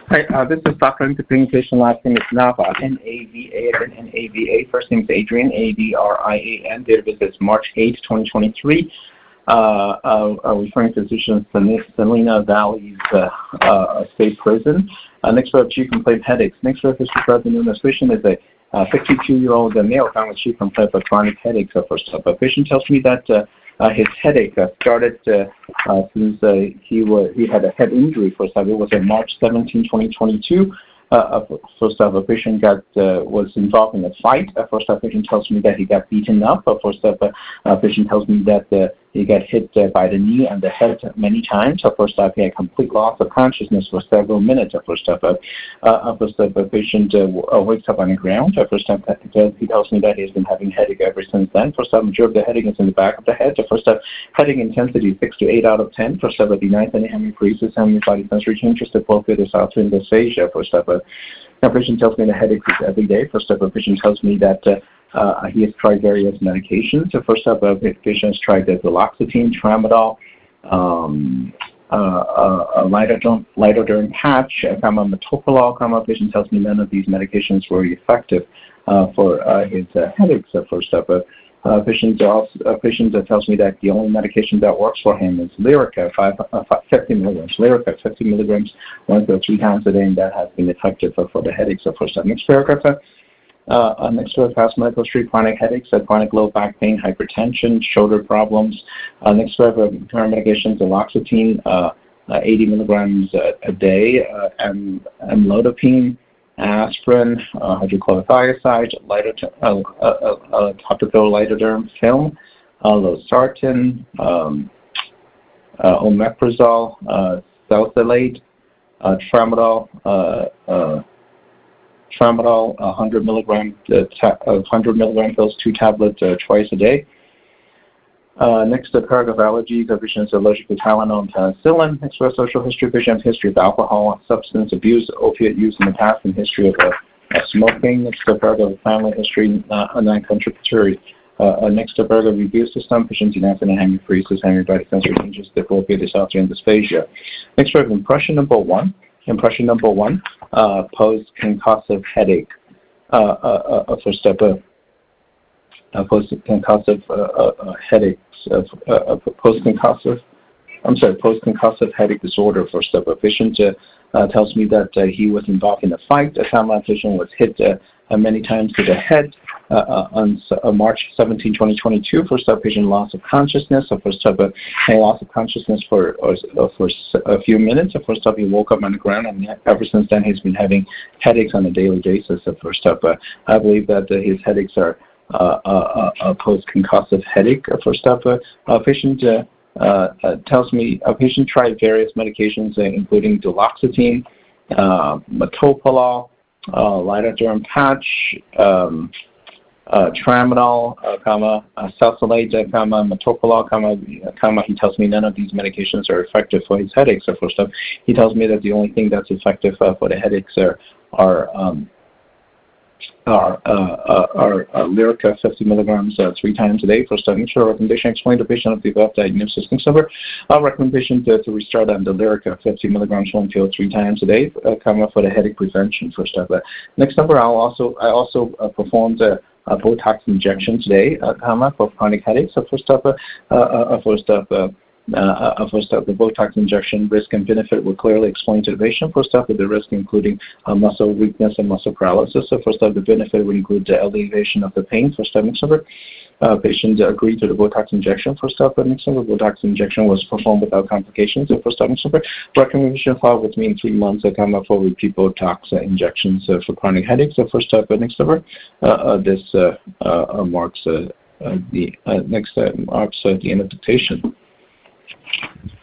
Hi, this is Dr. Communication. Last name is Nava, N-A-V-A, and then N-A-V-A. First name is Adrian, A-D-R-I-A-N. Date of birth is March 8, 2023. Referring to physician Salina Valley's State Prison. Next we have chief complaint headaches. Next we have history present in this patient is a 52-year-old male found with chief complaint of chronic headaches. First up, a patient tells me that his headache started since he had a head injury. First up, it was on March 17, 2022. First up, a patient was involved in a fight. First up, a patient tells me that he got beaten up. First up, a patient tells me that he got hit by the knee and the head many times. First up, he had complete loss of consciousness for several minutes. First up, a patient wakes up on the ground. First up, he tells me that he's been having headache ever since then. First up, majority of the headache is in the back of the head. First up, headache intensity 6 to 8 out of 10. First up, denies any hemiparesis, body sensory changes, diplopia, dysarthria, dysphagia. First up, a patient tells me the headache is every day. First up, a patient tells me that he has tried various medications. So first up, a patient has tried the duloxetine, tramadol, lidoderm patch, metoprolol. Patient tells me none of these medications were effective for his headaches. First up, a patient tells me that the only medication that works for him is Lyrica, 50 milligrams. Lyrica, 50 milligrams, 1 to 3 times a day, and that has been effective for the headaches. First up, next paragraph. Next to past medical history, chronic headaches, chronic low back pain, hypertension, shoulder problems. Next we have current medications, duloxetine, 80 milligrams a day, amlodipine, aspirin, hydrochlorothiazide, topical lidoderm film, losartan, omeprazole, salicylate, tramadol, 100 milligram pills, 2 tablets twice a day. Next, the paragraph allergies. The patient is allergic to Tylenol and penicillin. Next, for social history, patient history of alcohol, substance abuse, opiate use in the past, and history of smoking. Next, the paragraph of family history, non-contributory. Next, the paragraph review system. Patient denies any hemiparesis, body sensory changes, diplopia, dysarthria, and dysphagia. Next, we have impression number 1. Impression number 1, post-concussive headache. First step, post-concussive headaches, post-concussive headache disorder. First step, a patient tells me that he was involved in a fight. A patient was hit many times to the head on March 17, 2022. First up, patient loss of consciousness. First up, loss of consciousness for a few minutes. First up, he woke up on the ground, and ever since then, he's been having headaches on a daily basis. First up, I believe that his headaches are a post-concussive headache. First up, a patient tells me a patient tried various medications, including duloxetine, metoprolol, lidoderm patch, tramadol, salicylate, metoprolol, he tells me none of these medications are effective for his headaches. So first up, he tells me that the only thing that's effective for the headaches are Lyrica, 50 milligrams 3 times a day. First up, initial recommendation, explain to the patient of the above diagnosis. Next number, recommendation to restart on the Lyrica, 50 milligrams 1 to 3 times a day, for the headache prevention. First up, next number, I also performed a Botox injection today, for chronic headaches. So first up, the Botox injection risk and benefit were clearly explained to the patient. First up, the risk including muscle weakness and muscle paralysis. So first up, the benefit would include the alleviation of the pain. First up, next number, patient agreed to the Botox injection. First up, next number, Botox injection was performed without complications. So first up, next number, recommendation followed with me in 3 months for repeat Botox injections for chronic headaches. So first up, next number, this marks the end of dictation.